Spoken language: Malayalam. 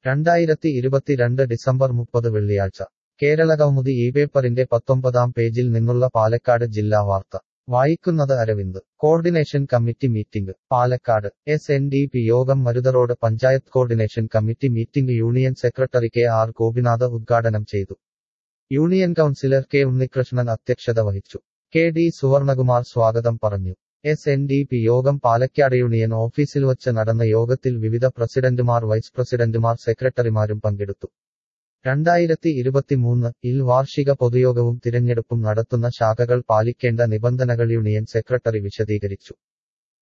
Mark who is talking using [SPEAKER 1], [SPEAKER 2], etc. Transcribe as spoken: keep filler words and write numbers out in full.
[SPEAKER 1] രണ്ടായിരത്തി ഇരുപത്തിരണ്ട് ഡിസംബർ മുപ്പത് വെള്ളിയാഴ്ച കേരളകൗമുദി ഈ പേപ്പറിന്റെ പത്തൊമ്പതാം പേജിൽ നിന്നുള്ള പാലക്കാട് ജില്ലാ വാർത്ത വായിക്കുന്നത് Aravind coordination committee meeting Palakkad S N D P യോഗം Marutharoad panchayat coordination committee meeting union secretary K R Gopinath ഉദ്ഘാടനം ചെയ്തു. യൂണിയൻ കൗൺസിലർ കെ ഉണ്ണികൃഷ്ണൻ അധ്യക്ഷത വഹിച്ചു. കെ ഡി സുവർണകുമാർ സ്വാഗതം പറഞ്ഞു. എസ് എൻ ഡി പി യോഗം പാലക്കാട് യൂണിയൻ ഓഫീസിൽ വച്ച് നടന്ന യോഗത്തിൽ വിവിധ പ്രസിഡന്റുമാർ വൈസ് പ്രസിഡന്റുമാർ സെക്രട്ടറിമാരും പങ്കെടുത്തു. രണ്ടായിരത്തി ഇരുപത്തിമൂന്ന് ഇൽ വാർഷിക പൊതുയോഗവും തിരഞ്ഞെടുപ്പും നടത്തുന്ന ശാഖകൾ പാലിക്കേണ്ട നിബന്ധനകൾ യൂണിയൻ സെക്രട്ടറി വിശദീകരിച്ചു.